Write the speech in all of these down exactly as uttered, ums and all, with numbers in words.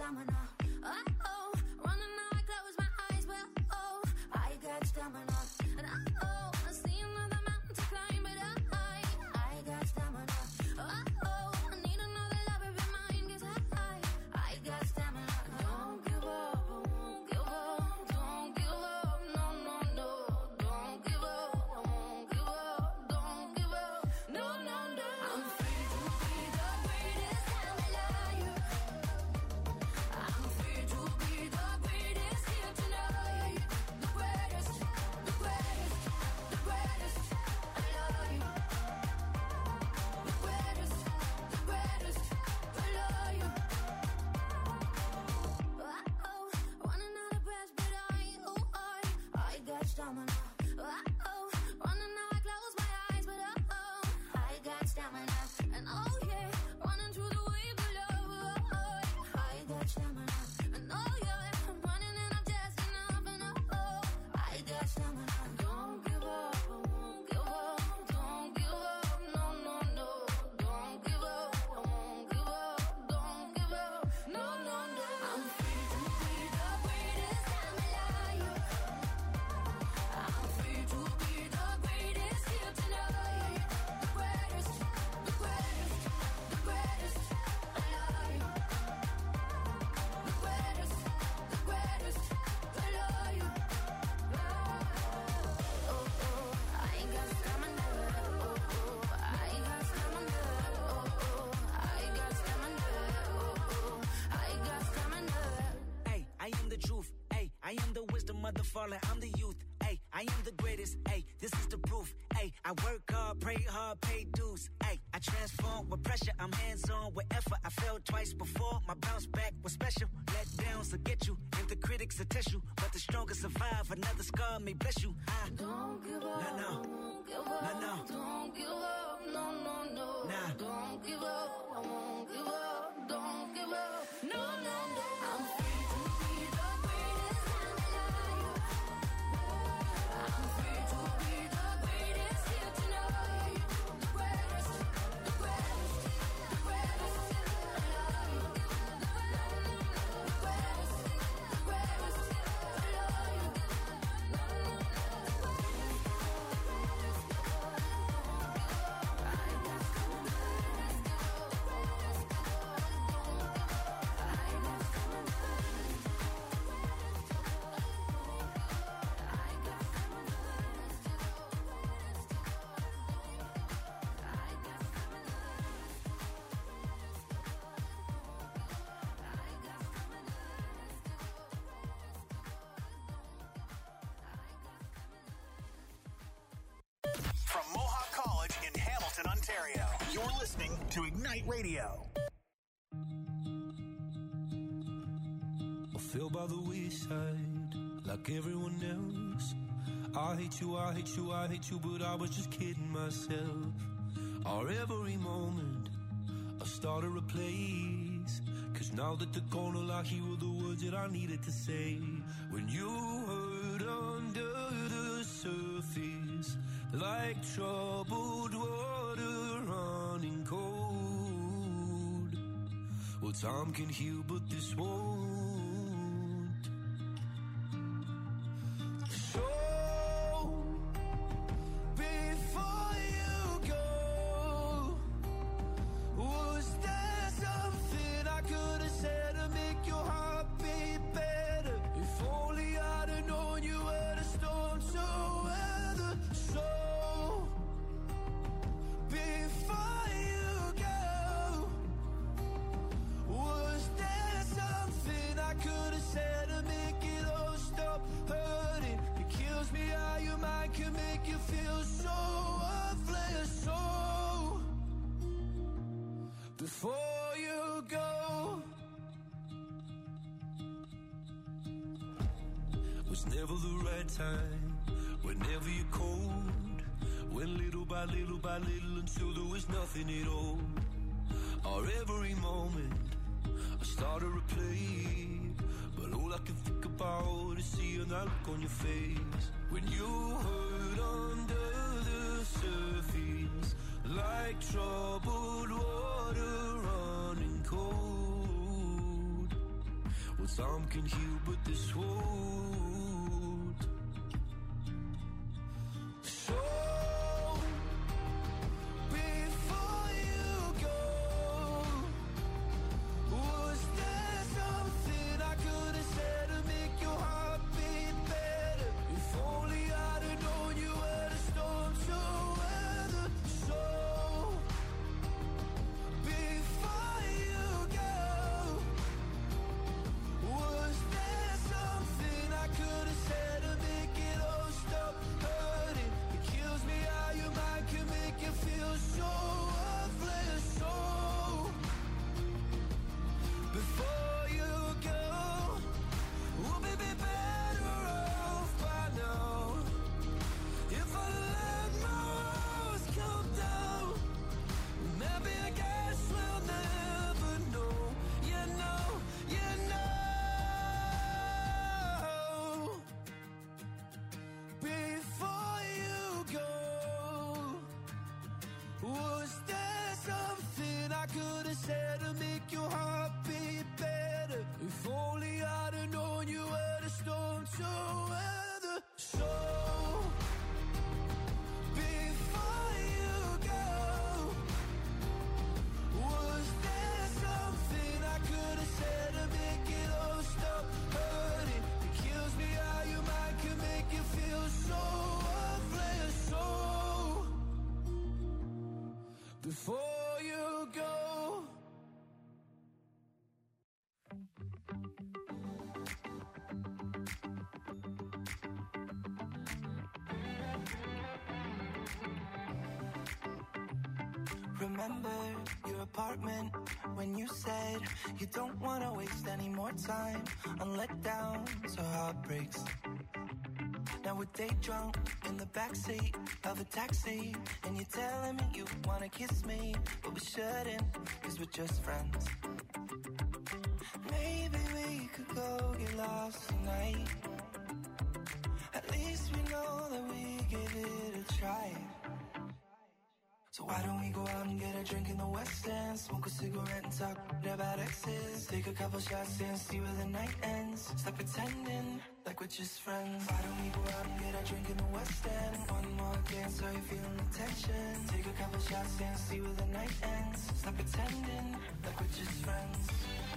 stamina. Oh, running now, I close my eyes, but oh, I got stamina. And oh, I see another mountain to climb, but I, I got stamina. Oh, I need another love every mine, 'cause I, I got stamina. Don't give up, I won't give up. Don't give up, no, no, no. Don't give up, I won't give up. Don't give up, no, no, no. I'm free to be the greatest I'm alive. I'm free to be the greatest here tonight. The greatest, the greatest, the greatest alive. The greatest, the greatest alive. Oh, running out of breath, but I, oh, I, I got stamina. Oh, running now, I close my eyes, but oh, I got stamina. And oh yeah, running through the wave of love, oh, I got stamina. And oh yeah, I'm running and I'm just enough, and oh, I got stamina. Don't give up, I won't give up. Don't give up, no, no, no. Don't give up, I won't give up. Don't give up, no, no, no. I'm free to be the greatest I'm alive. I'm free to be the greatest here tonight. The greatest, the greatest, the greatest alive. The greatest, the greatest alive. Oh, oh, I got stamina. Oh, oh, I got stamina. Oh, oh, I got stamina. Oh, oh, I got stamina. Hey, I am the truth. Hey, I am the wisdom of the fallen. I'm the youth. Hey, I am the greatest. Hey, this is the proof. Hey, I work hard, pray hard, pay dues. Hey, I transform with pressure. I'm hands on with effort. I failed twice before. My bounce back was special. Let downs will get you, and the critics will test you. But the strongest survive. Another scar may bless you. I Don't give up, No, no. I won't give up. No, no. Don't give up, no, no, no. Nah. Don't give up, I won't give up. Don't give up, no, no, no. I'm free to be the greatest I'm alive. I'm free to be the greatest here tonight. The greatest, the greatest, the greatest alive. The greatest, the greatest alive. From Mohawk College in Hamilton, Ontario, you're listening to Ignite Radio. I fell by the wayside like everyone else. I hate you, I hate you, I hate you, but I was just kidding myself. Our every moment I started a place, 'cause now that they're gone, all I hear were the words that I needed to say. When you hurt under the surface, like troubled water running cold. Well, time can heal, but this won't. So, before you go, was there something I could have said to make your heart beat better? If only I'd have known you were the storm to weather. So, before you go, was there something I could have said to make it all stop hurting? It kills me how your mind can make you feel so worthless. So, before you go, was never the right time, whenever you're cold. Went little by little by little until there was nothing at all. Our every moment I started to play, but all I can think about is seeing that look on your face. When you hurt under the surface, like troubled water running cold. Some can heal, but this won't. So before you go, was there something I could have said to make your heart beat better? If only I'd have known you were the storm to weather. So before you go, was there something I could have said to make it all stop hurting? It kills me how your mind can make you feel so worthless. So before you go, we'll be better off by now. If I let my walls come down, maybe I guess we'll never know. You know, you know. Before you go, was there something I could have said to make your heart beat better? If only I'd have known you were the storm to weather. So before you go, was there something I could have said to make it all stop hurting? It kills me how your mind can make you feel so worthless. So before you go. Remember your apartment when you said you don't want to waste any more time on letdowns or heartbreaks. Now we're day drunk in the backseat of a taxi, and you're telling me you want to kiss me, but we shouldn't, cause we're just friends. Maybe we could go get lost tonight. At least we know that we give it a try. So why don't we go out and get a drink in the West End, smoke a cigarette and talk about exes, take a couple shots and see where the night ends. Stop pretending like we're just friends. Why don't we go out and get a drink in the West End? One more dance, are you feeling the tension? Take a couple shots and see where the night ends. Stop pretending like we're just friends.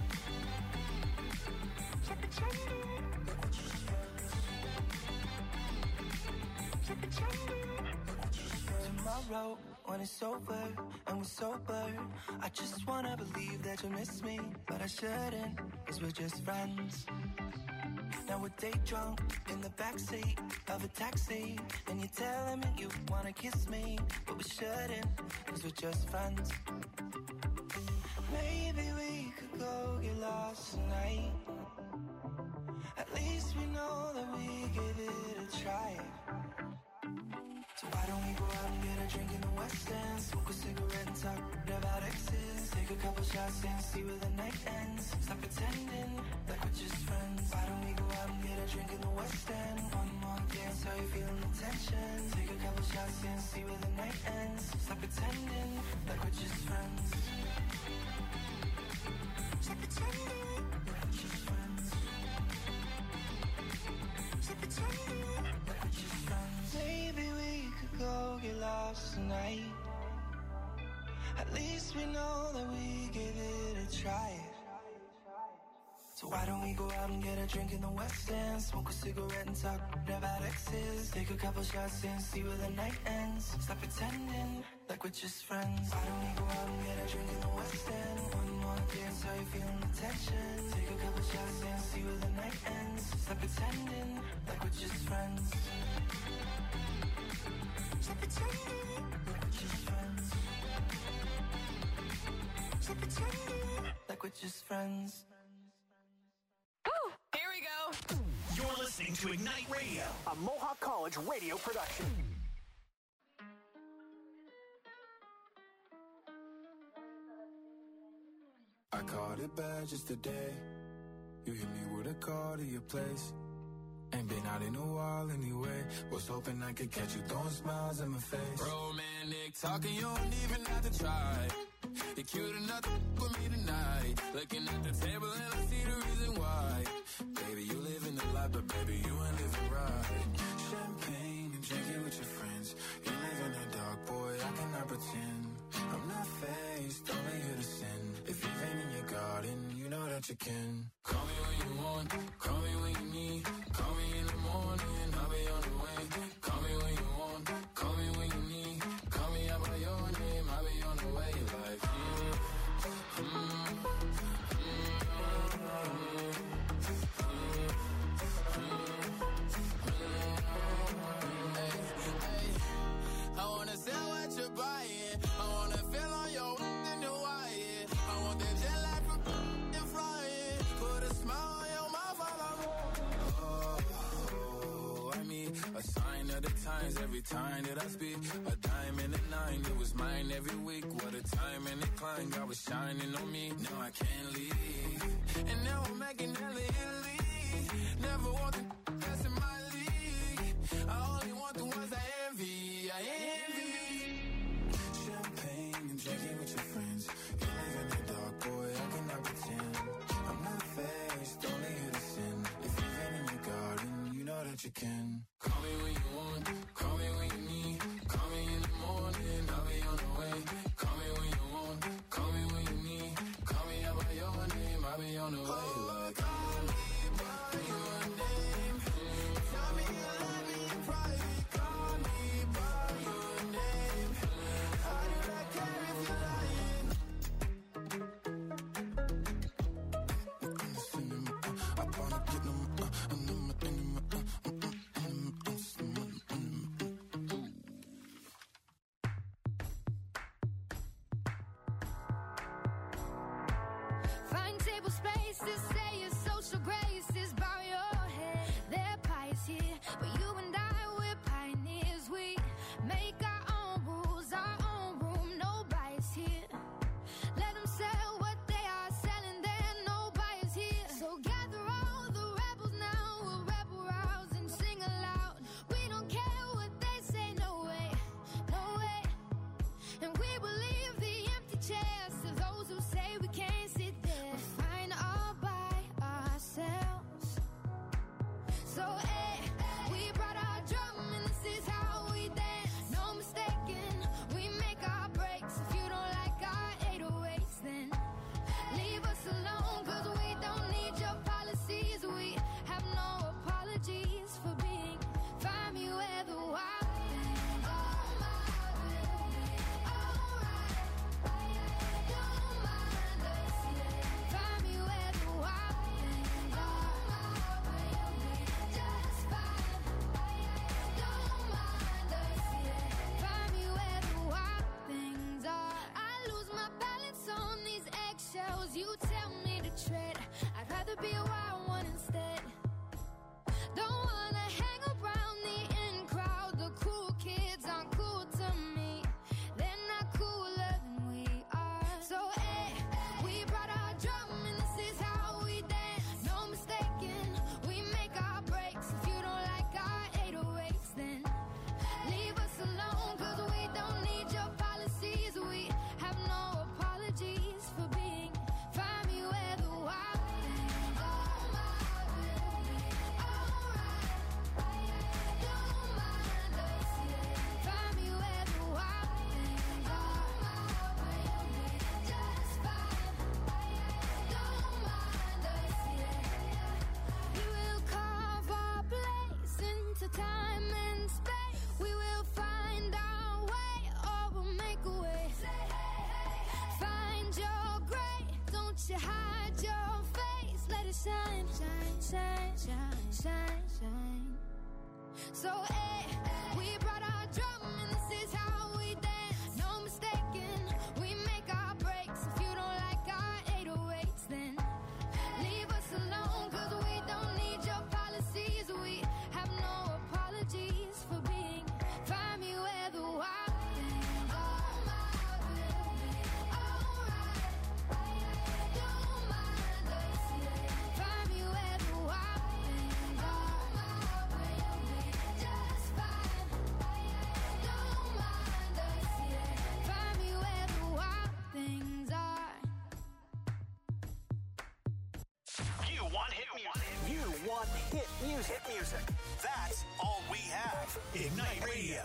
Stop pretending like we're just friends. Stop pretending like we're just friends. Tomorrow, when it's over and we're sober, I just wanna believe that you miss me, but I shouldn't, cause we're just friends. Now we're day drunk in the backseat of a taxi, and you're telling me you wanna kiss me, but we shouldn't, cause we're just friends. Maybe we could go get lost tonight. At least we know that we give it a try. So why don't we go out and get a drink in the West End, smoke a cigarette and talk about exes, take a couple shots and see where the night ends. Stop pretending like we're just friends. Why don't we go out and get a drink in the West End? One more dance, are you feeling the tension? Take a couple shots and see where the night ends. Stop pretending like we're just friends. Stop pretending like we're just friends. Stop pretending like we're just friends. Maybe we could go get lost tonight. At least we know that we gave it a try. So why don't we go out and get a drink in the West End, smoke a cigarette and talk about exes, take a couple shots and see where the night ends. Stop pretending like we're just friends. Why don't we go out and get a drink in the West End? One more dance, are you feeling the tension? Take a couple shots and see where the night ends. Stop pretending like we're just friends. Stop pretending like we're just friends. Stop pretending like we're just friends. Ooh, here we go. You're listening to Ignite Radio, a Mohawk College radio production. I caught it bad just today. You hit me with a call to your place. Ain't been out in a while anyway. Was hoping I could catch you throwing smiles in my face. Romantic talking, you don't even have to try. You cute enough to with me tonight. Looking at the table and I see the reason why. Baby, you live in the life, but baby, you ain't living right. Champagne and drinking with your friends. You live in the dark, boy, I cannot pretend. I'm not faced, only here to sin. If you've been in your garden, you know that you can. Call me when you want, call me when you need. Call me in the morning, I'll be on the way. Call me when you want, call me when you need. Call me out by your name, I'll be on the way. Like, mm, mm, mm, I wanna sell what you're buying. I wanna feel on your in the wire. I want that jet lag from and flying. Put a smile on your mouth while I'm oh, I mean, a sign of the times every time that I speak. A dime and a nine, it was mine every week. What a time and a climb, God was shining on me. Now I can't leave, and now I'm making hella Italy. Never want the that's in my league. I only want the ones I envy. I envy. Champagne and drinking with your friends. You live in the dark, boy, I cannot pretend. I'm not faced, only here to sin. If you've been in your garden, you know that you can. Call me when you want, call me when you need. Call me in the morning, I'll be on the way. Call me when you want, call me when you need. Call me out by your name, I'll be on the way. Like, call me by your name. Tell me you love me in private. Call me by your name. I do not care if you're lying. I wanna get them, uh, and them, and them, uh, Find table spaces, say your social graces, bow your head. They're pious here, but you and I, we're pioneers. We make our own rules, our own room, no bias here. Let them sell what they are selling, there no bias here. So gather all the rebels now, we'll rebel rouse and sing aloud. We don't care what they say, no way, no way. And we will leave the empty chairs to those who say we can't sit there. We're fine all by ourselves. So, eh, we brought our drum and this is how we dance. No mistaking, we make our breaks. If you don't like our eight oh eights, then leave us alone, cause we don't need your policies. We have no apologies for being. Find me where the wild things are. Don't mind us, yeah. Find me where the wild things are. Just fine. Don't mind us, yeah. Find me where the wild things are. I lose my balance on these eggshells. You tell me to tread. I'd rather be a wild one instead. Don't wanna hang around the in crowd. The cool kids aren't cool to me. They're not cooler than we are. So, eh, we brought our drum and this is how we dance. No mistaking, we make our breaks. If you don't like our eight oh eights, then leave us alone, cause we don't need your policies. We have no apologies for being. Find me where the wild things are. Don't mind us, yeah. Find me where the wild things are. Just fine. Don't mind us, yeah. We will carve our place into time and space. We will find our way, or we'll make a way. Find your gray, don't you hide your face. Let it shine, shine, shine, shine, shine, shine. So, eh, we brought our drum and this is how we dance. No mistaking, we make our breaks. If you don't like our eight oh eights, then leave us alone, cause we don't need your policies. We have no apologies for being. Find me where the wild things are. Don't mind us, yeah. Find me where the wild things are. Just fine. Don't mind us, yeah. Find me where the wild on hit music. Hit music. That's all we have. Ignite Radio.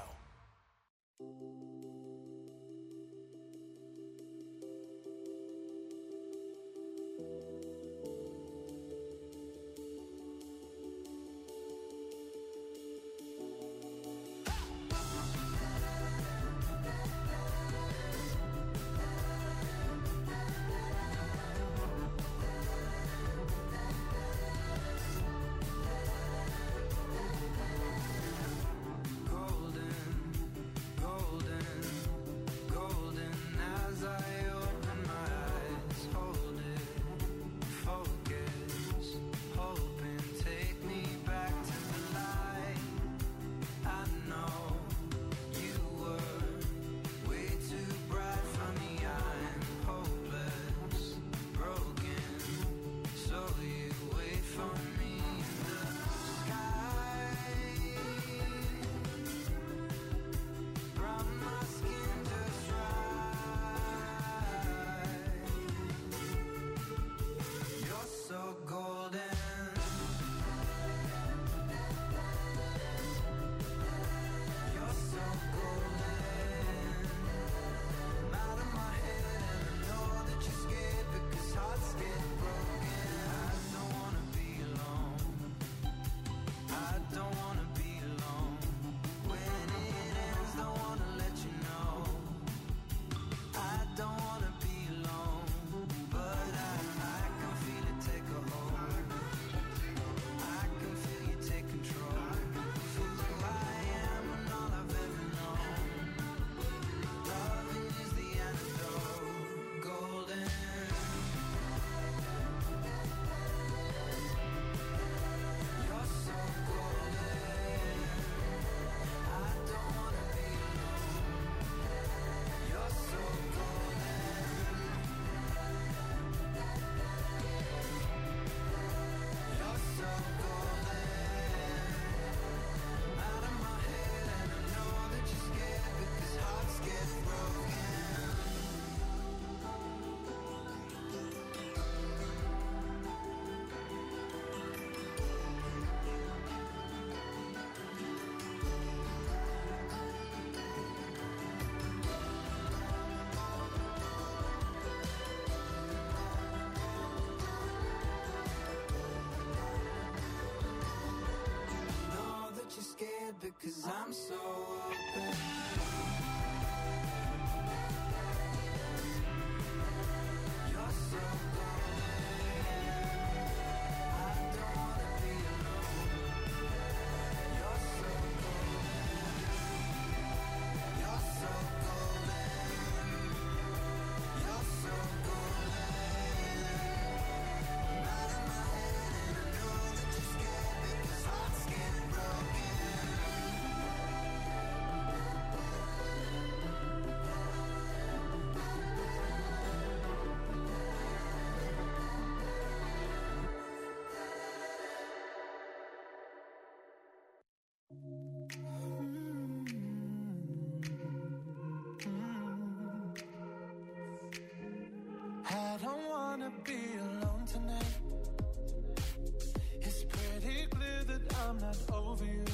Because I'm so open. You're so golden. I don't wanna be alone. You're so golden. You're so golden. You're so golden. Out of my head and I know that you're scared because hearts get broken. I don't wanna be alone tonight. It's pretty clear that I'm not over you.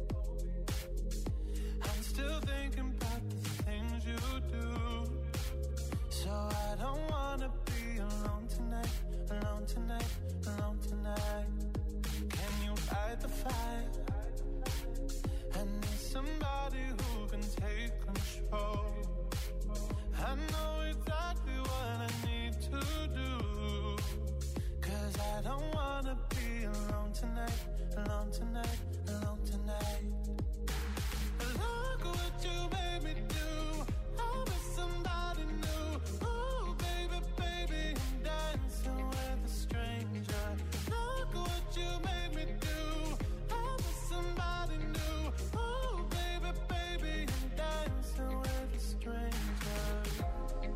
I'm still thinking about the things you do. So I don't wanna be alone tonight, alone tonight, alone tonight. Can you fight the fight? I need somebody who can take control. I know exactly what I need to do. Cause I don't wanna be alone tonight, alone tonight, alone tonight. Look what you made me do. I'm with somebody new. Oh baby, baby, I'm dancing with a stranger. Look what you made me do. I'm with somebody new. Oh baby, baby, I'm dancing with a stranger.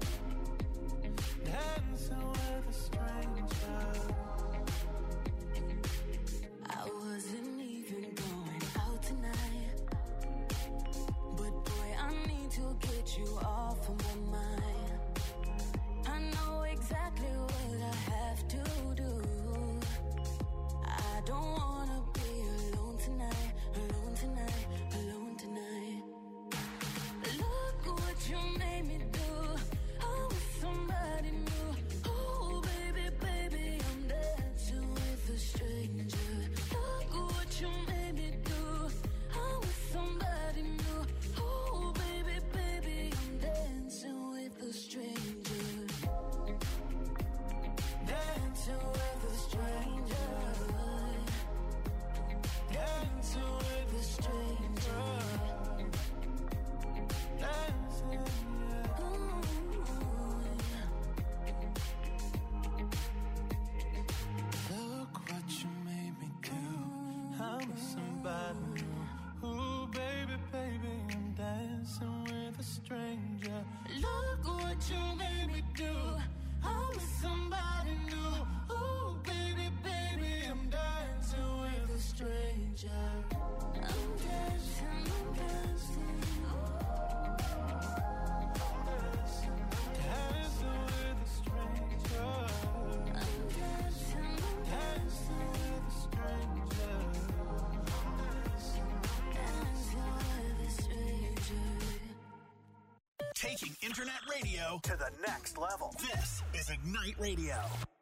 internet radio to the next level. This is Ignite Radio.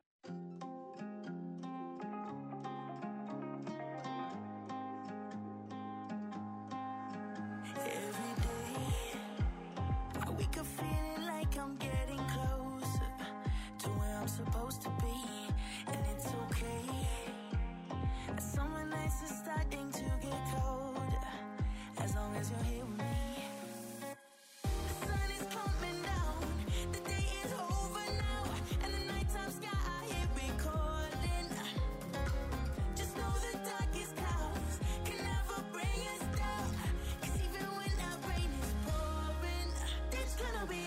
Every day, I wake up feeling like I'm getting closer to where I'm supposed to be, and it's okay. Summer nights are starting to get colder, as long as you're here with me. The sun is coming down, the day is over now, and the nighttime sky I hear it calling. Just know the darkest clouds can never bring us down, 'cause even when that rain is pouring, it's gonna be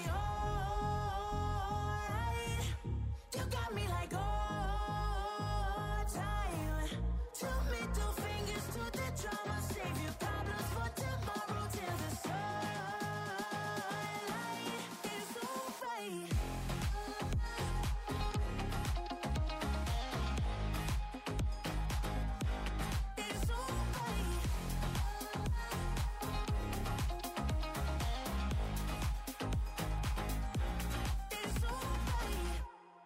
alright. You got me like all time. Two middle fingers to the drama, save your problems for tomorrow till the sunlight is alright. It's alright. It's alright.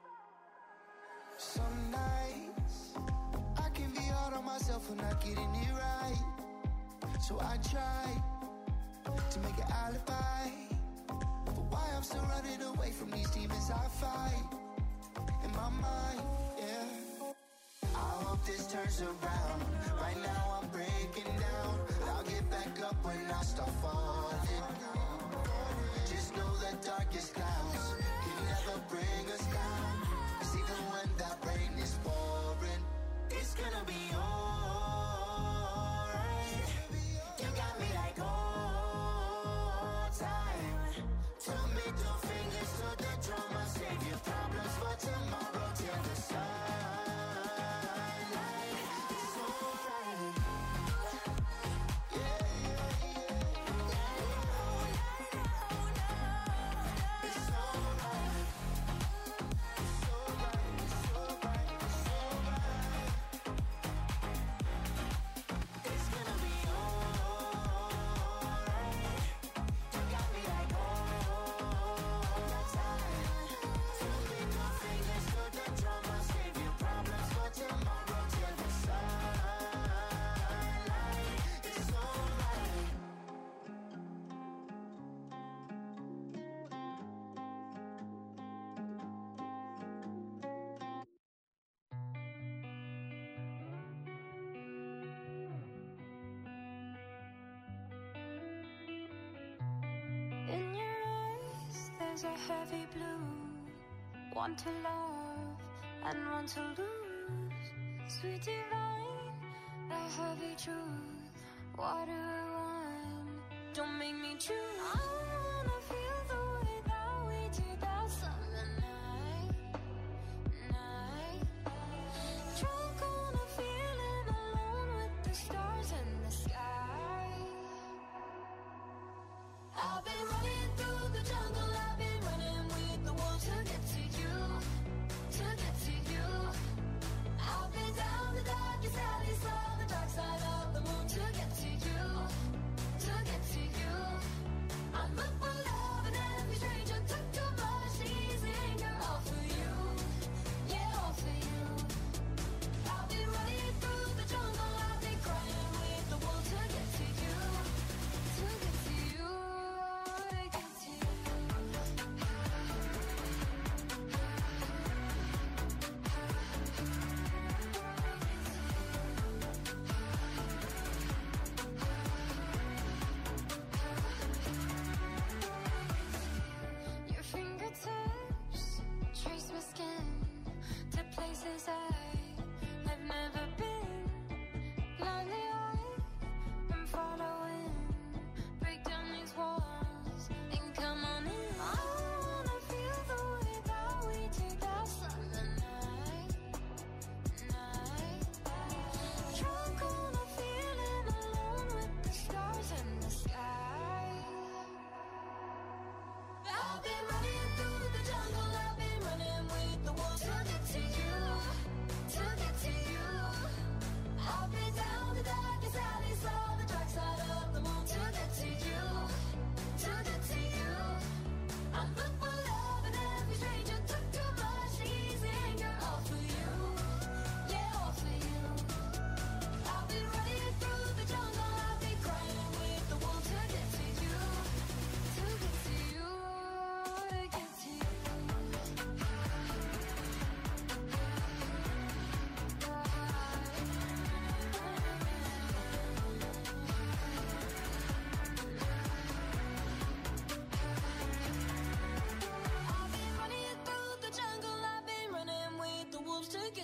Some nights I can be hard on myself for not getting it right. So I try to make an alibi for why I'm still running away from these demons I fight in my mind, yeah. I hope this turns around. Right now I'm breaking down. I'll get back up when I start falling. Just know the darkest clouds can never bring us down, 'cause even when that rain is pouring, it's gonna be alright. You got me like all time. Two middle fingers to the drama, save your problems for tomorrow till the sunlight is alright. Yeah, yeah, yeah. It's alright. It's alright, it's alright, it's alright. It's gonna be alright. You got me like all the time. Two middle fingers to the drama, save your problems for tomorrow till the sunlight is alright. In your eyes, there's a heavy blue. One to love and one to lose. Sweet divine, the heavy truth. What do I want? Don't make me choose. I wanna feel the way that we did that summer night. Night. Drunk on a feeling, alone with the stars in the sky. I've been running through the jungle, I've been running with the wolves to get to you, to get to you. I've been down the darkest alley, saw the dark side of the moon to get to you, to get to you. I'm up for love and every stranger took too much, these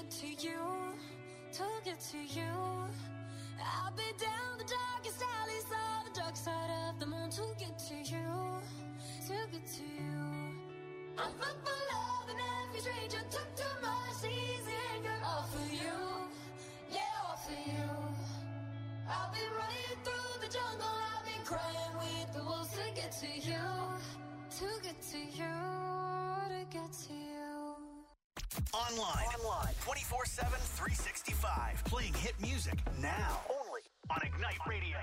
get to you, to get to you. I'll be down the darkest alleys of the dark side of the moon to get to you, to get to you. I'm full for love and every stranger took too much easy anger. All for you, yeah, all for you. I've been running through the jungle, I've been crying with the wolves to get to you, to get to you, to get to you. Online, Online. twenty-four seven, three sixty-five. Playing hit music now. Only on Ignite Radio.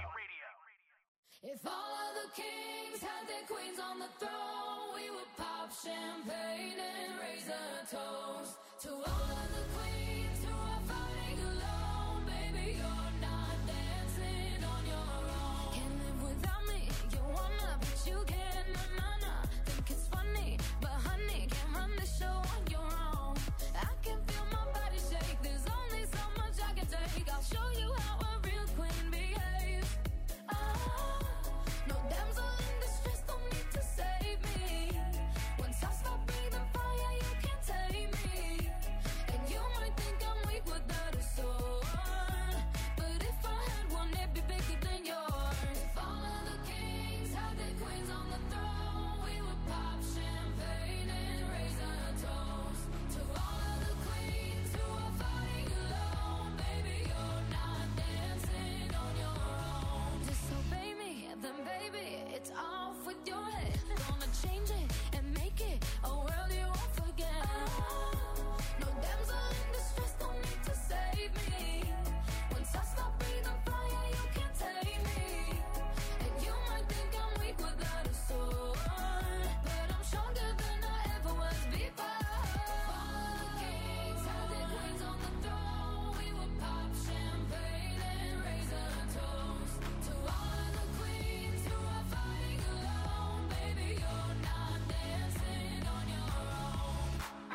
If all of the kings had their queens on the throne, we would pop champagne and raise a toast to all of the queens who are fighting alone. Baby, you're not dancing on your own. Can't live without me, you wanna, but you can't. Na na na, think it's funny, but honey, can't run the show on your own. I can feel my body shake, there's only so much I can take. I'll show you how a real queen behaves. Ah, no damsel in distress, don't need to save me. Once I stop breathing fire, you can't tame me. And you might think I'm weak without a sword, but if I had one, it'd be bigger than yours. If all of the kings had their queens on the throne, we would pop champagne and raise a toast to all of the queens who are fighting alone. Baby, you're not dancing on your own. Disobey me, then baby, it's off with your head. Gonna change it and make it a world you won't forget. No damsel in distress, don't need to save me. Once I stop breathing fire, you can't tame me. And you might think I'm weak without a sword, but I'm stronger than I ever was before. All the kings had their queens on the throne, we would pop champagne and raise a toast to all of the queens who are fighting alone. Baby, you're not dancing on your own.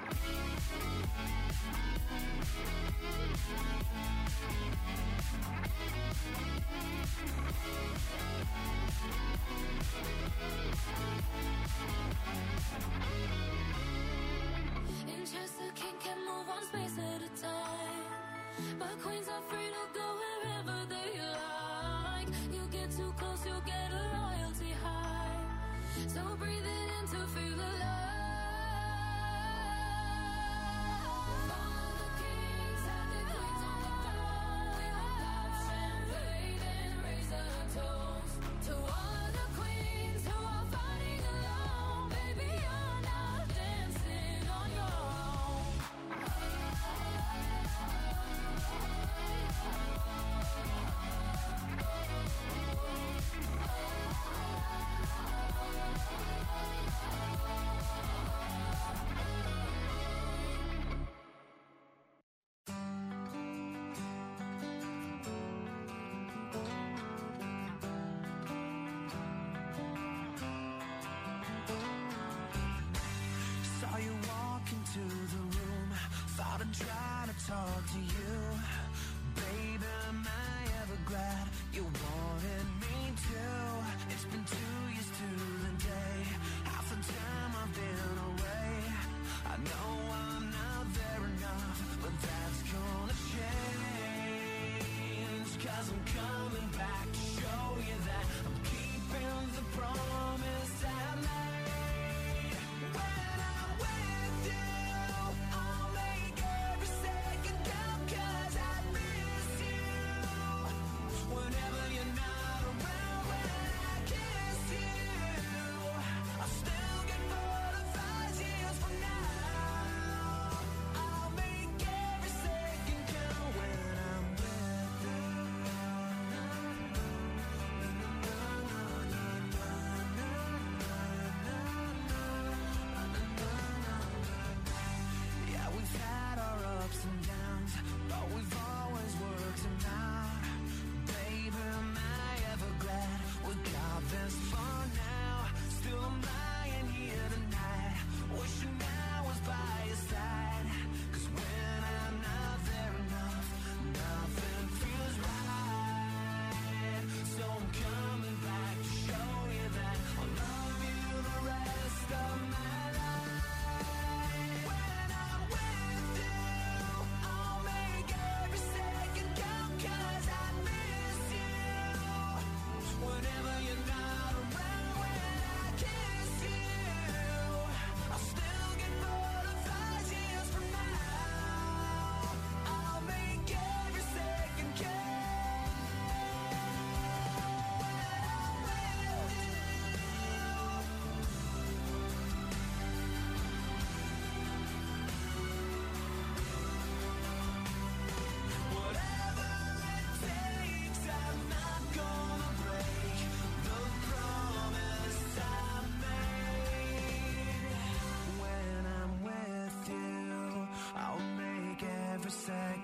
In Chester, king can move one space at a time, but queens are free to go wherever they like. You get too close, you'll get a royalty high. So breathe it in to feel alive. All of the kings had their queens on the throne. We would pop champagne and raise a toast to all of the queens who are fighting alone. Baby, you're not dancing on your own. Saw you walk into the room, thought I'd try to talk to you. Baby, am I ever glad you wanted me to? It's been two years to the day, half the time I've been away. I know I'm not there enough, but that's gonna change. Cause I'm coming back to show you that I'm keeping the promise I made. When I'm with you, I'll make every second count, cause I miss you. When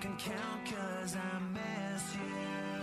can count, cause I miss you.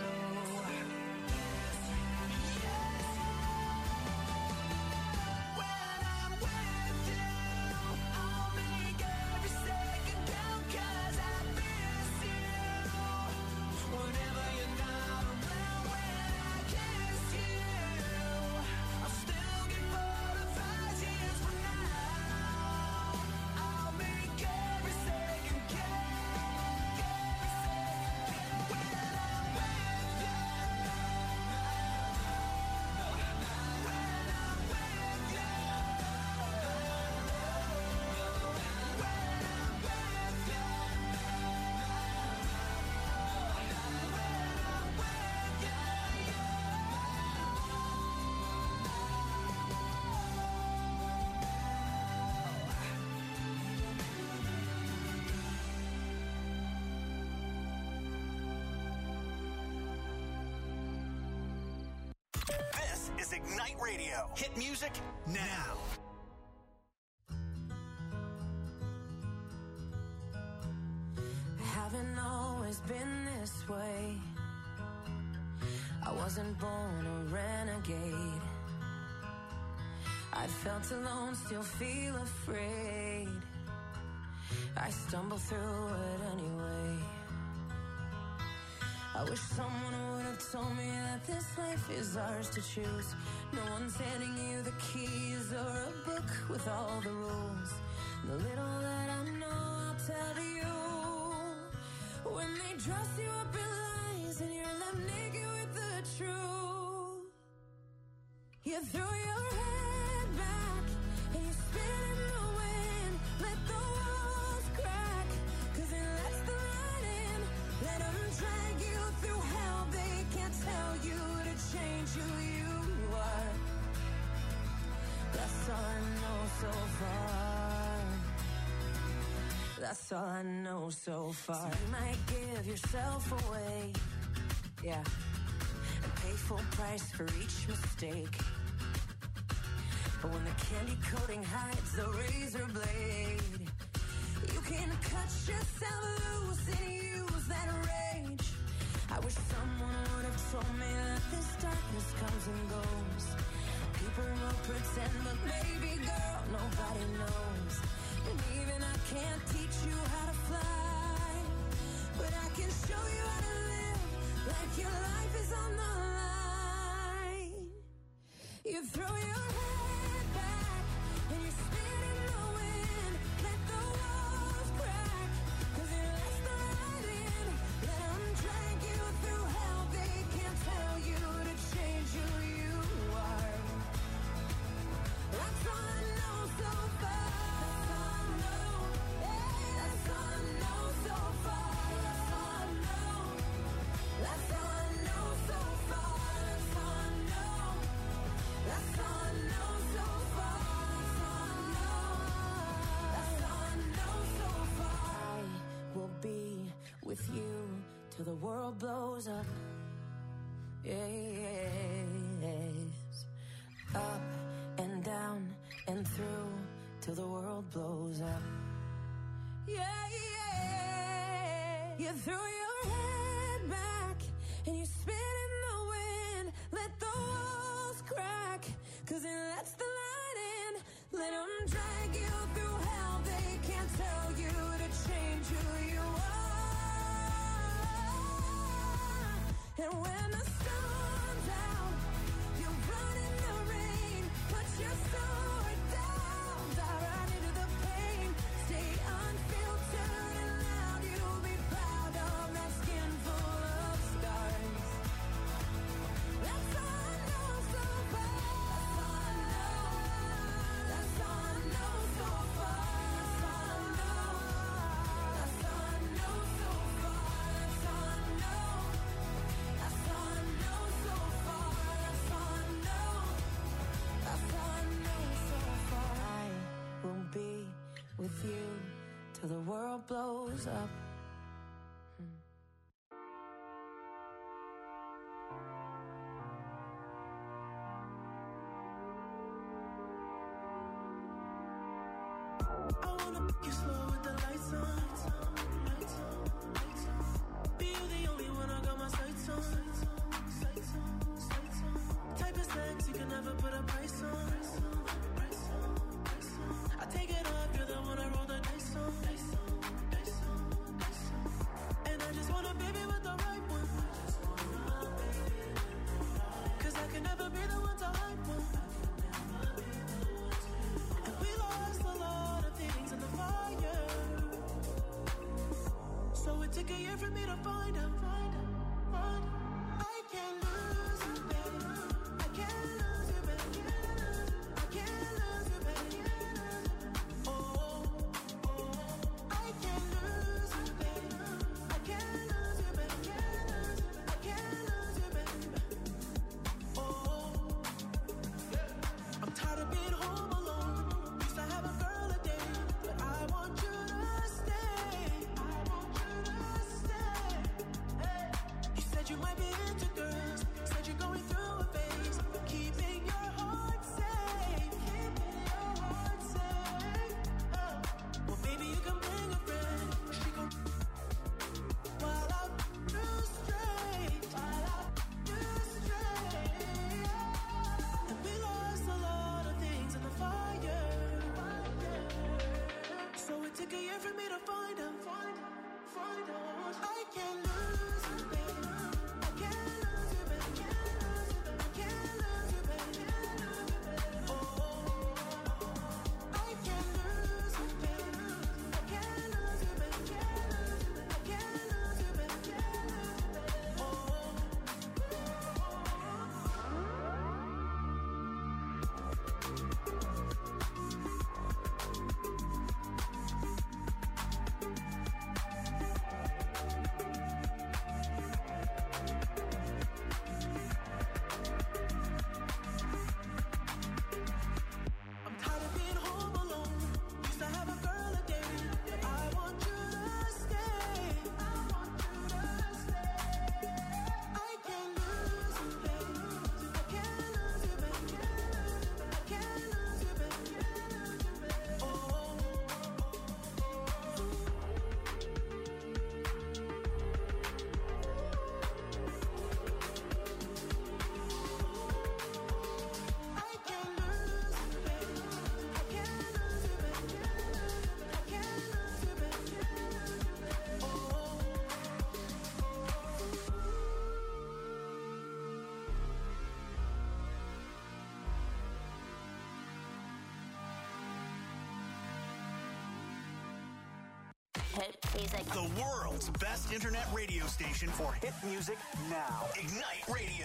Is Ignite Radio. Hit music now. I haven't always been this way. I wasn't born a renegade. I felt alone, still feel afraid. I stumble through it anyway. I wish someone would have told me that this life is ours to choose. No one's handing you the keys or a book with all the rules. The little that I know, I'll tell you. When they dress you up in lies and you're left naked with the truth, you throw your head back and you spin in the wind. Let the walls crack, cause it lets the light in. Let them drag you through hell. They can't tell you to change who you are. That's all I know so far. That's all I know so far. So you might give yourself away, yeah, and pay full price for each mistake. But when the candy coating hides the razor blade, you can cut yourself loose and use that rage. I wish someone would have told me that this darkness comes and goes. People will pretend, but baby girl, nobody knows. And even I can't teach you how to fly, but I can show you how to live like your life is on the line. You throw your head back and you spin in the wind. Let the walls crack, cause it lets the light in. Let them drag you through hell. They can't tell you to change who you are. That's all I know so far. That's all I know. Yeah, that's all I know so far. That's all I know. That's all I know so far. That's all I know. That's all I know so far. That's all I know. That's all I know so far. I will be with you till the world blows up. Yes. Up and down and through till the world blows up. Yeah, yeah. You throw your head back and you spin in the wind. Let the walls crack, cause it lets the light in. Let them drag you through hell. They can't tell you to change who you are. And when the sun's out, you run in the rain. Put your sword down, dive right into the pain. Stay unfiltered and loud. You'll be proud of that skin full of scars. That's all I know so far. That's all I know. That's all I know so far. That's all I know. That's all I know so far. That's all I know. That's all I know so far. That's all I know. That's all I know so far. I will be with you till the world blows up. I wanna pick you slow with the lights on. Lights on, lights on. it took a year for me to find out, find out, find out. I can't lose you, baby. I can't lose you, baby. I can't lose you, baby. Oh, oh, I can't lose you, baby. I can't lose you, baby. I can't lose you, baby. Oh, I'm tired of being home alone. Used to have a girl a day, but I want you to stay. I want you to stay. Hey. You said you might be into girls. Said you're going through a phase, but keeping your heart safe. Keeping your heart safe. Oh. Well, maybe you can bring a friend. She gon' while I'm too straight. While I'm too straight. And we lost a lot of things in the fire. So it took a year for me to find out. Find out, find out. I can't lose you, baby. I can't lose you, baby. I can't lose you, baby. Oh, I can't lose you, baby. I can't lose you, baby. I can't lose you, baby. I'm tired of being home alone. Used to have a girl a day, but I want you to stay. I want you to stay. I can't lose you, baby. I can't lose you, baby. I can't lose you, baby. Oh, I can't lose you, baby. I can't lose you, baby. I can't lose you, baby. Hit music. The world's best internet radio station for hit music now. Ignite Radio.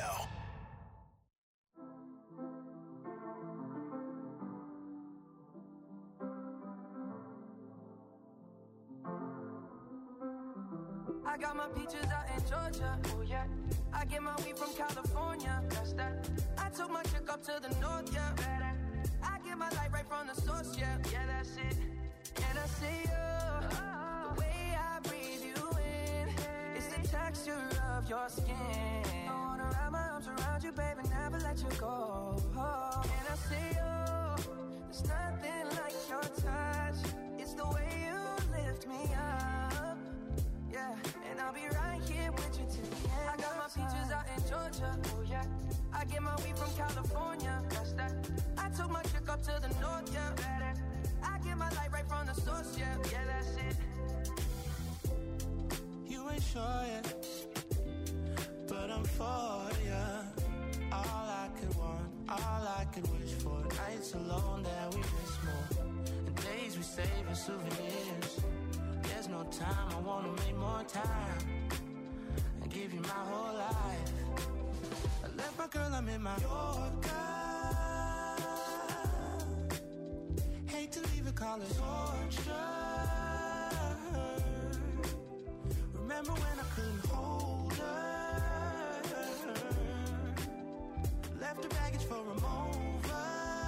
I got my peaches out in Georgia. Oh yeah. I get my weed from California. That's that. I took my chick up to the north, yeah. Better. I get my light right from the source, yeah. Yeah, that's it. And I see you. The way I breathe you in. It's the texture of your skin. I wanna wrap my arms around you, baby, never let you go. Oh. And I see you. There's nothing like your touch. It's the way you lift me up. Yeah, and I'll be right here with you till the end. I got my peaches out in Georgia. Oh yeah. I get my weed from California. That's that. I took my chick up to the north, yeah. Better. I get my light right from the source, yeah. Yeah, that's it. You ain't sure yet, but I'm for ya. All I could want, all I could wish for. Nights alone that we miss more, and days we save as souvenirs. There's no time, I wanna make more time and give you my whole life. I left my girl, I'm in my Yorker. Hate to leave it, call it torture. Remember when I couldn't hold her? Left her baggage for a mover.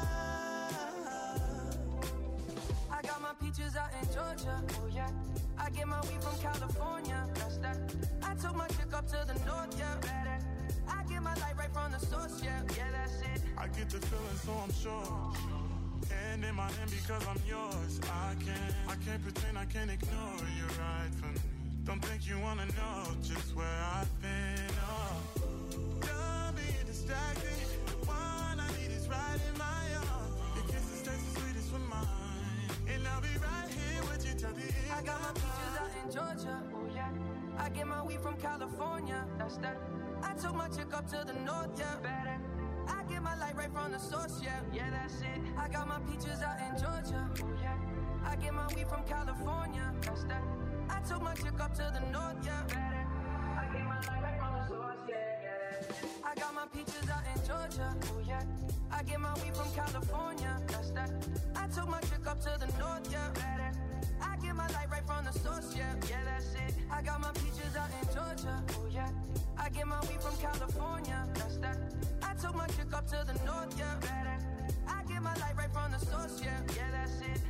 I got my peaches out in Georgia. Oh yeah. I get my weed from California. That's that. I took my chick up to the north, yeah. Better. I get my light right from the source, yeah. Yeah, that's it. I get the feeling, so I'm sure. Hand in my hand because I'm yours. I can't, I can't pretend, I can't ignore you right from me. Don't think you wanna know just where I've been. Oh, don't be distracted. The one I need is right in my arms. Your kisses taste the sweetest for mine, and I'll be right here with you till the end. I got my peaches out in Georgia. Oh yeah. I get my weed from California. That's that. I took my chick up to the north, yeah. Better. I get my light right from the source, yeah. Yeah, that's it. I got my peaches out in Georgia. Oh yeah. I get my weed from California. That's that. I took took my chick up to the north, yeah. I gave my life right from the source, yeah, yeah. I got my peaches out in Georgia, oh yeah. I get my weed from California, that's that. I took my chick up to the north, yeah. I get my life right from the source, yeah, yeah, that's it. I got my peaches out in Georgia, oh yeah. I get my weed from California, that's that. I took my chick up to the north, yeah. I get my life right from the source, yeah, yeah, that's it.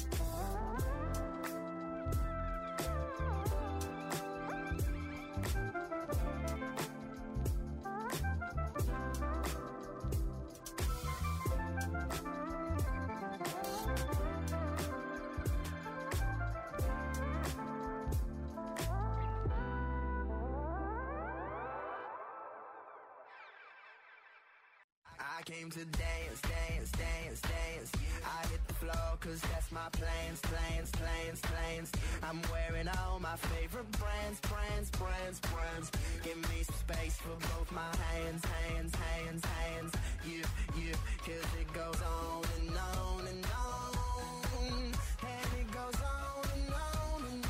I came to dance, dance, dance, dance. I hit the floor cause that's my plans, plans, plans, plans. I'm wearing all my favorite brands, brands, brands, brands. Give me some space for both my hands, hands, hands, hands. You, you, cause it goes on and on and on. And it goes on and on and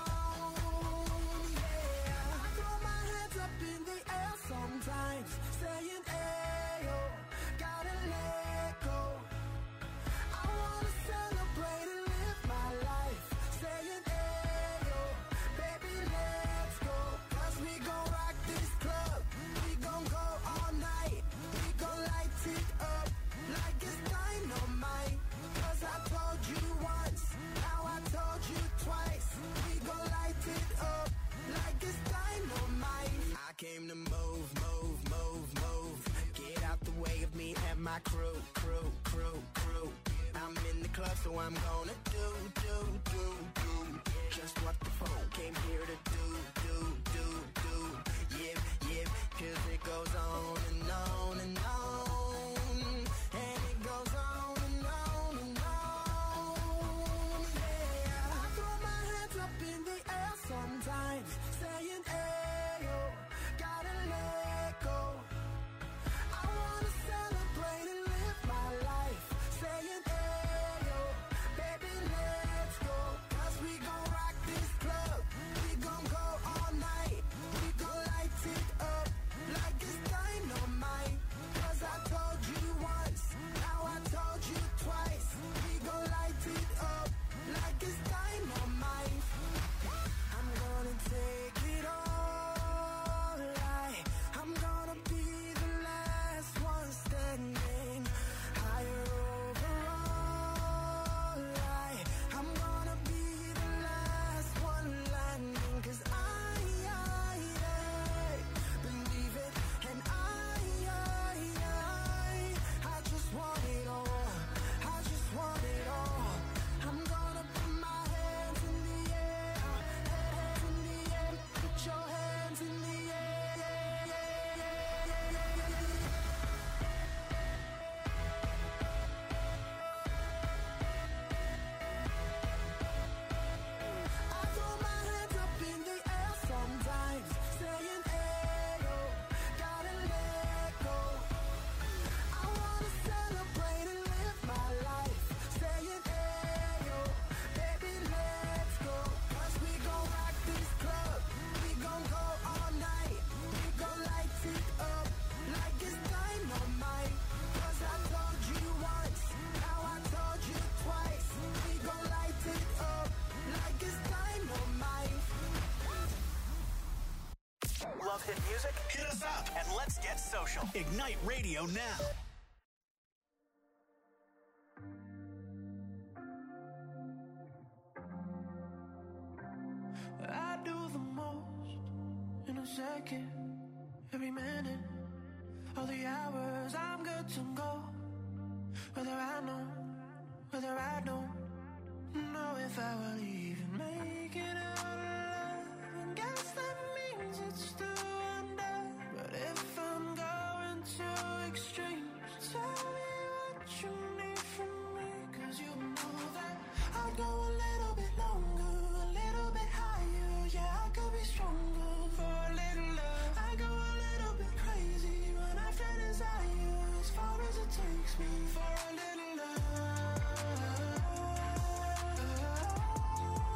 on. Yeah, I throw my hands up in the air sometimes, saying ayo. Gotta let go. I wanna celebrate and live my life. Saying, ayo, baby, let's go. Cause we gon' rock this club. We gon' go all night. We gon' light it up like it's dynamite. Cause I told you once, now I told you twice. We gon' light it up like it's dynamite. I came to move, move, move, move. Get out the way of me and my crew, crew, crew, crew. I'm in the club, so I'm gonna do, do, do, do just what the phone came here to do, do, do, do. Yeah, yeah, cause it goes on and on and on. And it goes on and on and on. Yeah, I throw my hands up in the air sometimes, saying, ayo, gotta let go. I wanna celebrate and live my life, saying, ayo, baby, let's go. Cause we gon' rock this club, we gon' go all night. We gon' light it up like it's dynamite. Cause I told you once, now I told you twice. We gon' light it up like it's dynamite. I'm gonna take it all, like I'm gonna be the last one standing. Higher overall, like I'm gonna be the last one landing. Cause I, I, I believe it, and I, I, I, I just want it all. I just want it all. I'm gonna put my hands in the air, hands in the air. Put your hands in the air. I throw my hands up in the air sometimes, saying, ayo, gotta let go. I wanna celebrate and live my life, saying, ayo, baby, let's go. Cause we gon' rock this club, we gon' go all night. We gon' light it up like it's dynamite. Cause I told you once, now I told you twice. We gon' light it up like it's dynamite. Love hit music? Hit us up and let's get social. Ignite Radio now. I do the most in a second, every minute, all the hours I'm good to go. Whether I know, whether I don't know if I will even make it out alive. And guess that means it's still under. But if I'm going to extremes, tell me what you need from me. Cause you know that I'll go a little bit longer, a little bit higher. Yeah, I could be stronger for a little love. I go a little bit crazy, run after desire as far as it takes me for a little love.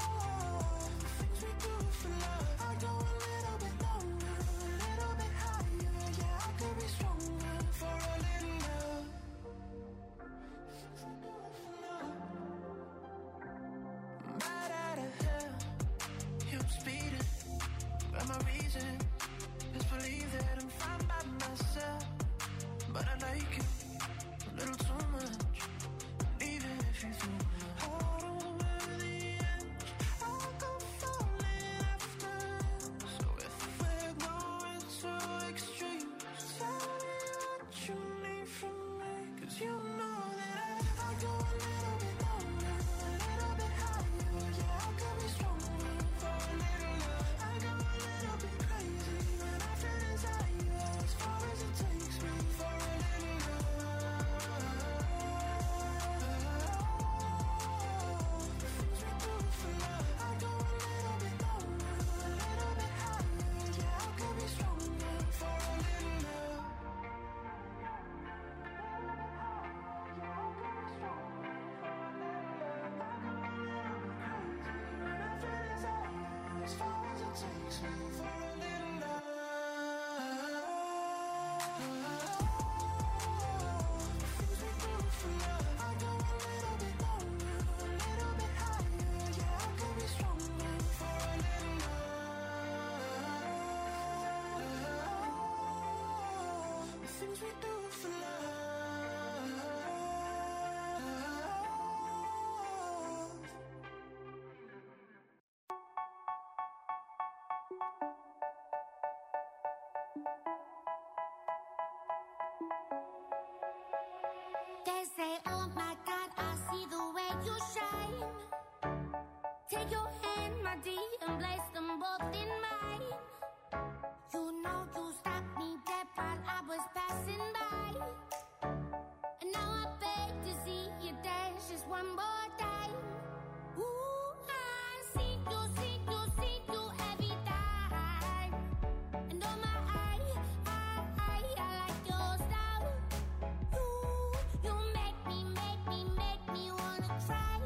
They say, oh my God, I see the way you shine. Take your hand, my dear, and place them both in mine. You know you stopped me dead while I was passing by. And now I beg to see you dance just one more time. Ooh, I see you, see you, see you every time. And oh my, I, I, I, I like your style. You, you make me, make me, make me wanna cry.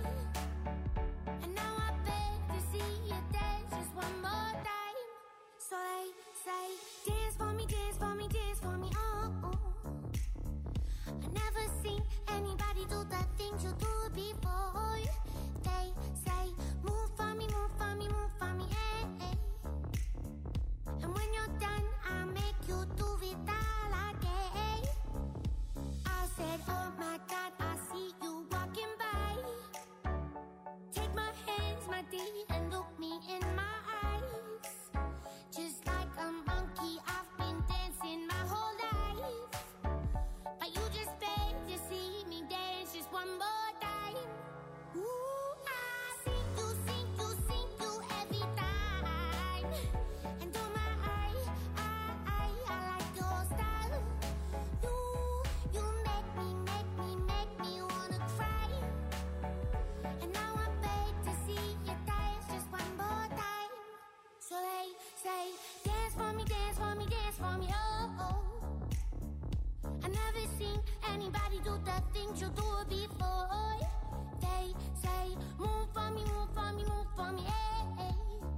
And now I beg to see you dance just one more time. So they say, dance for me, dance for me, dance for me, oh, oh. I never seen anybody do the things you do before. They say, move for me, move for me, move for me, eh, eh. And when you're done, I'll make you do it all again. I said, oh my God, I see you walking by. Take my hands, my dear, and look me in my eyes. Just like a monkey, I've been dancing my whole life. But you just beg to see me dance just one more time. Ooh, I see you, see you, see you every time. And oh my, I, I, I, I like your style. You, you make me, make me, make me wanna cry. And now I beg to see you dance just one more time. So they say, dance for me, dance for me, dance for me, oh, oh. I never seen anybody do the things you do before. They say, move for me, move for me, move for me, eh, eh.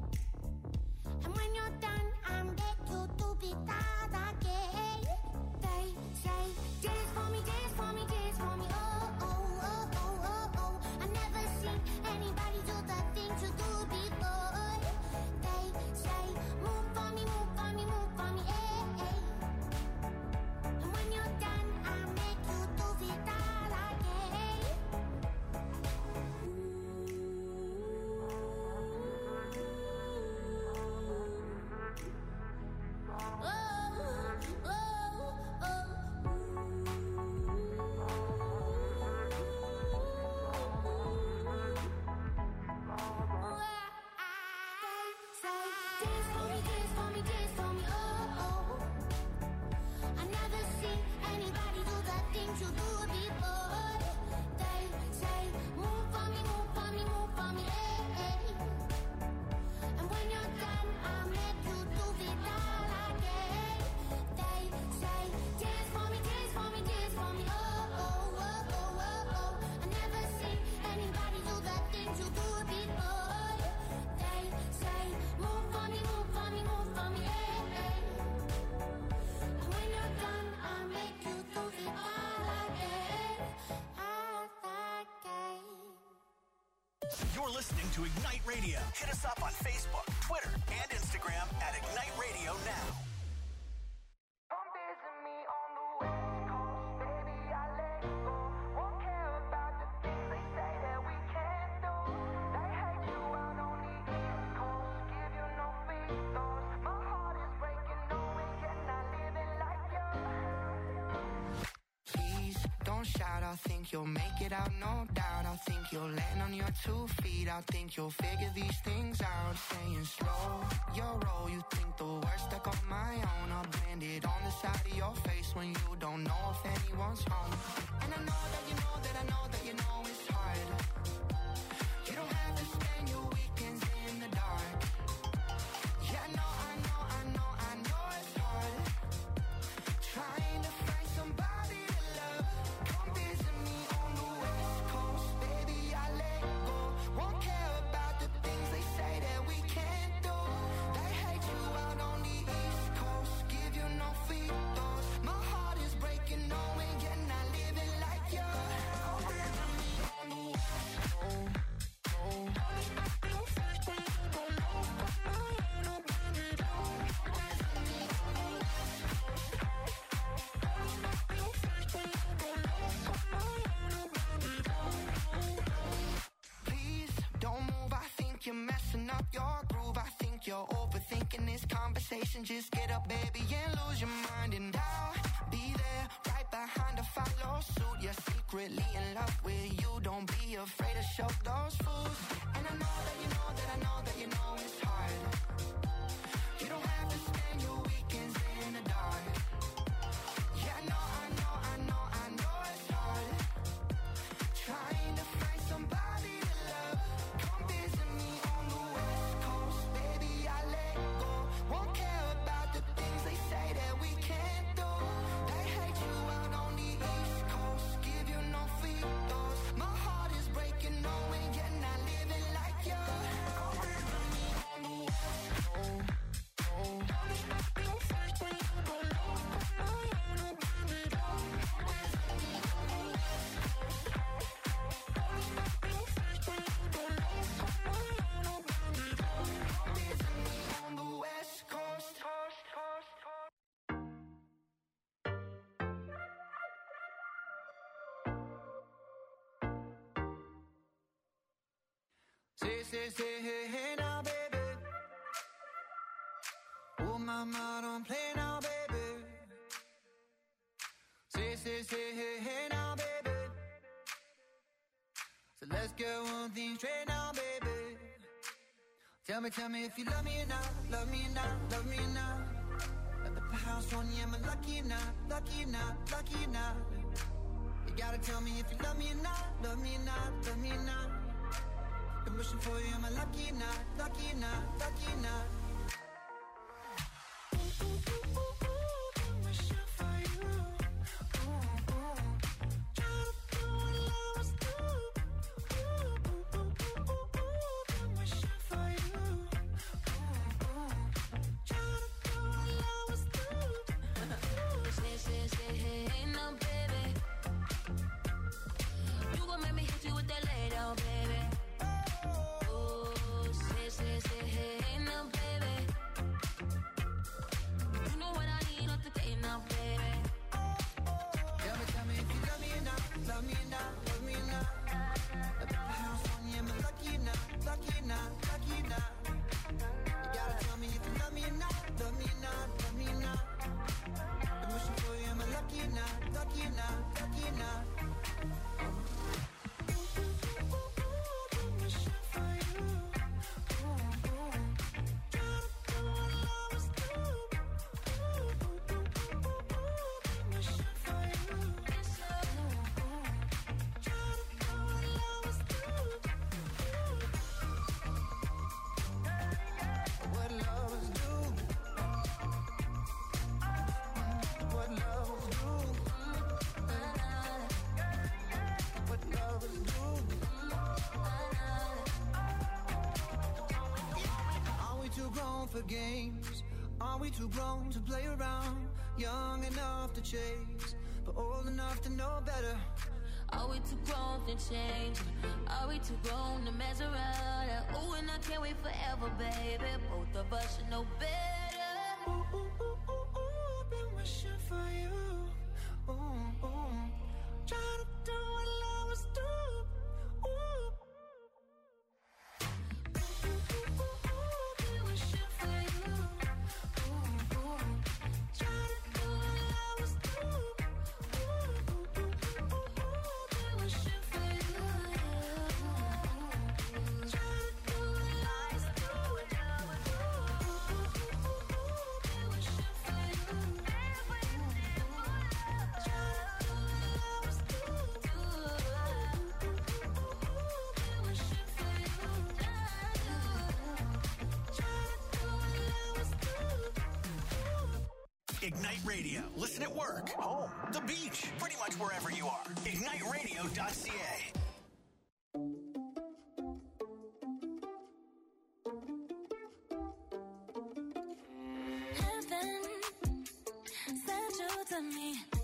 And when you're done, I'll make you do it all again. They say, dance for me, dance for me, dance for me, oh, oh, oh, oh, oh, oh. I never seen anybody do the things you do before. They say, move for me, move for me, move for me, eh, eh. And when you're done, I'll make you do it all again. Oh, oh, say, dance for me, dance for me, dance for me, oh, oh. I never seen anybody do the things you do before. They say, move for me, move for me, move for me, eh, eh. And when you're done, I'll make you do it all again. They say, dance for me, dance for me, dance for me, oh, oh, oh, oh, oh, oh. I never seen anybody do the things you do before. They say, move for me, move for me, move for me, eh, eh. And when you're done, I'll make you do it all again, all again. You're listening to Ignite Radio. Hit us up on Facebook, Twitter, and Instagram at Ignite Radio now. Come visit me on the West Coast, baby, I let go. Won't care about the things they say that we can't do. They hate you out on the East Coast, give you no free throws. My heart is breaking, knowing you're not living like you. Please don't shout, I think you'll make it out, no doubt. I think you'll land on your two feet. I think you'll figure these things out. Saying slow your roll, you think the worst stuck on my own. I'll brand it on the side of your face when you don't know if anyone's home. And I know that you know that I know that you know it's hard. You don't have to spend your weekends in the dark. Yeah, I know, I know, I know, I know it's hard. Trying to find somebody to love. Come visit me on the West Coast, baby, I let go. Won't care about the things they say that we can't do. They hate you out on the East Coast, give you no free throws. My heart is breaking, knowing you're not living like you. Come visit me think you're messing up your groove. I think you're overthinking this conversation. Just get up, baby, and lose your mind. And I'll be there, right behind to follow suit. You're secretly in love with you. Don't be afraid to show those fools. And I know that you know that I know that you know it's hard. You don't have to spend your weekends in the dark. Yeah, I know, I know, I know, I know it's hard. Trying to find somebody to love. Come visit me on the West Coast, baby, I let go. Won't care about the things they say that we can't do. They hate you out on the East Coast, give you no free throws. My heart is breaking, knowing you're not living like you. Come visit me on the West Coast. Say, say, say, hey, hey now, baby. Oh, mama, don't play now, baby. Say, say, say, hey, hey now, baby. So let's get one thing straight now, baby. Tell me, tell me if you love me or not, love me or not, love me or not. At the house on you, am I lucky or not, lucky or not, lucky or not? You gotta tell me if you love me or not, love me or not, love me or not. I'm wishing for you, am I lucky or not, lucky or not, lucky or not? Ooh, ooh, ooh, ooh, ooh, I'm wishing for you. Ooh, ooh. Try to do what lovers do. Ooh, ooh, ooh, ooh, ooh, ooh, I'm wishing for you. Ooh, ooh. Try to do what lovers do. Say, say, say, hey, hey, no, baby. You gon' make me hit you with that lay down, baby. Say, say, hey, hey, now, baby. You know what I need not today now, baby. Tell me, tell me if you love me or not, love me or not, love me or not. At the house on you, am I lucky or not, lucky or not, lucky or not? You gotta tell me if you love me or not, love me or not, love me or not. I'm wishing for you, am I lucky or not, lucky or not, lucky or not? For games, are we too grown to play around? Young enough to chase, but old enough to know better. Are we too grown to change? Are we too grown to mess around? Ooh, and I can't wait forever, baby. Both of us should know better. Ooh, ooh, ooh, ooh, ooh, been wishing for you. Ooh, ooh, trying to do what lovers do. Ooh. Ignite Radio. Listen at work, home, the beach, pretty much wherever you are. ignite radio dot c a. Heaven sent you to me.